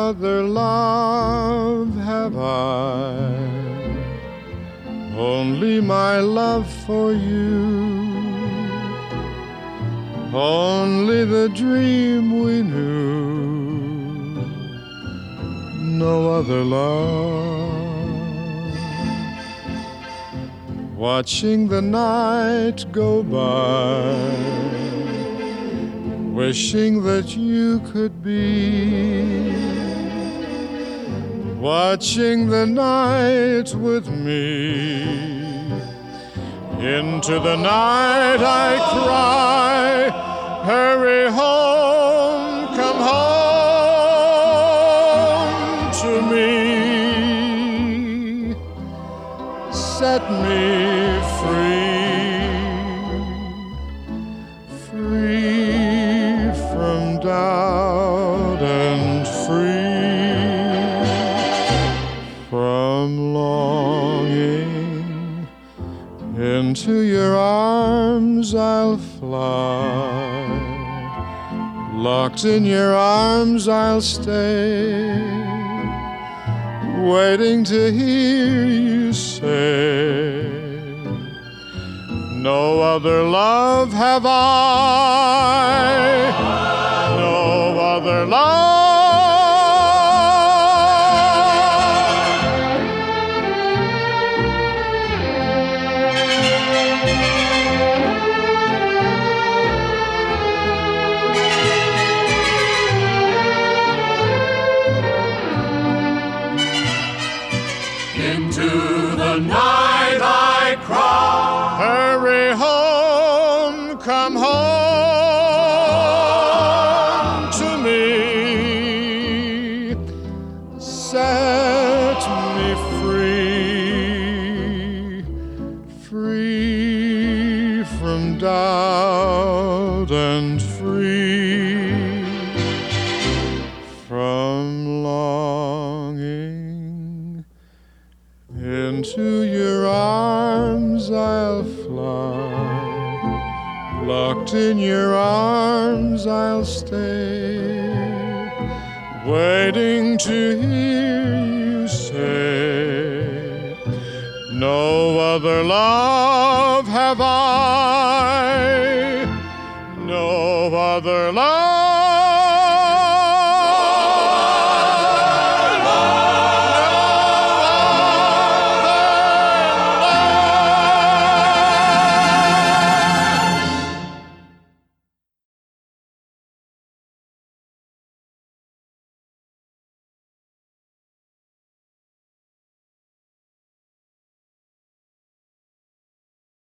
other love have I, only my love for you, only the dream we knew, no other love. Watching the night go by, wishing that you could be, watching the night with me. Into the night I cry, hurry home, come home to me. Set me free, free from doubt and free from longing. Into your arms I'll fly, locked in your arms I'll stay, waiting to hear you say, no other love have I, no other love. Into the night I cry, Hurry home, come home to me. Set me free, free from doubt and free from longing. Into your arms I'll fly, locked in your arms I'll stay, waiting to hear you say, no other love have I, no other love.